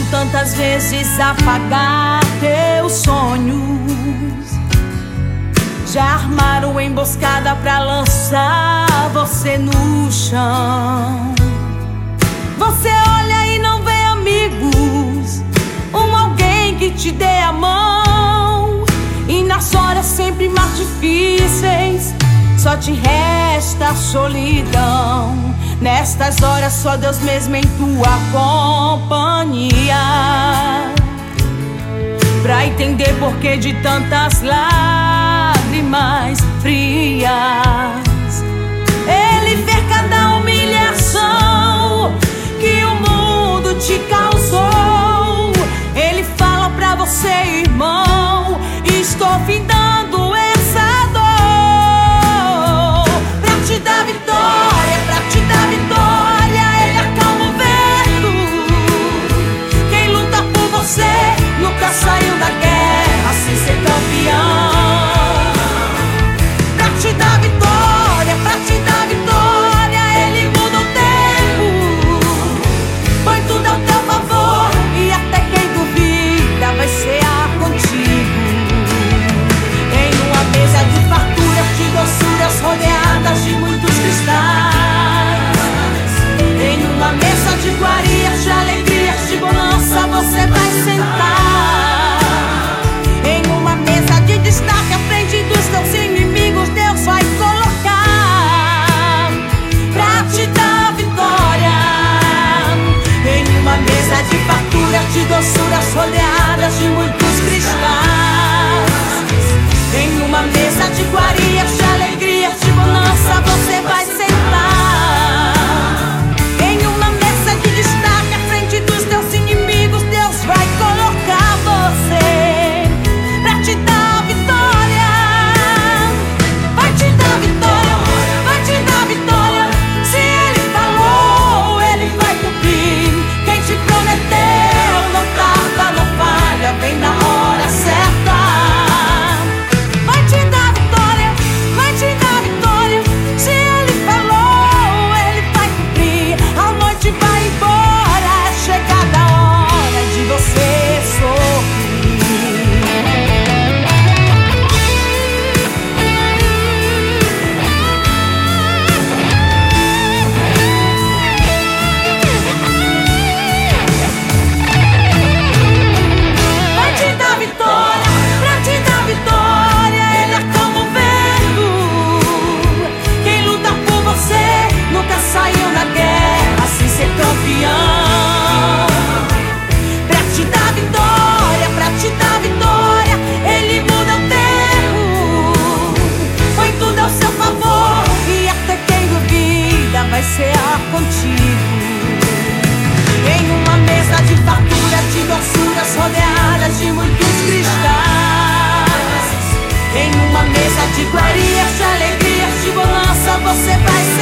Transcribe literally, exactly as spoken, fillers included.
tentado tantas vezes apagar teus sonhos, já armaram emboscada pra lançar você no chão. Você olha e não vê amigos, um alguém que te dê a mão. E nas horas sempre mais difíceis só te resta a solidão. Nestas horas só Deus mesmo em tua companhia, pra entender porquê de tantas lágrimas frias. Ele vê cada humilhação que o mundo te causou. Ele fala pra você, irmão, estou findando essa dor, pra te dar vitória, pra te dar vitória. Ele acalma o vento. Quem luta por você nunca saiu da guerra sem ser campeão. Pra te dar vitória, pra te dar vitória. Ele muda o tempo, põe tudo ao teu favor, e até quem duvida vai cear contigo. Em uma mesa de farturas, de doçuras, rodeadas de muitos cristais. Em uma mesa de iguarias, de alegrias, de bonança, você vai sentar. Em uma mesa de destaque, à frente dos teus inimigos, Deus vai colocar pra te dar vitória. Em uma mesa de farturas, de doçuras, rodeadas de muitos cristais. Em uma mesa de iguarias, de alegrias, de bonança, você vai sentar. Em uma mesa de destaque, à frente dos teus inimigos, Deus vai colocar você pra te dar vitória. Vai te dar vitória, vai te dar vitória. Se Ele falou, Ele vai cumprir. Quem te prometeu não tarda, não falha, vem na hora certa. Vai te dar vitória, vai te dar vitória. Se Ele falou, Ele vai cumprir. A noite vai embora, é chegada a hora de você sorrir. Vai te dar vitória, pra te dar vitória. Ele acalma o vento. Quem luta por você nunca saiu da guerra sem ser campeão. Pra te dar vitória, pra te dar vitória. Ele muda o tempo, põe tudo ao seu favor, e até quem duvida vai cear contigo. Em uma mesa de fartura, de doçuras, rodeadas de muitos cristais. Em uma mesa de iguarias, de alegrias, de bonança, você vai ser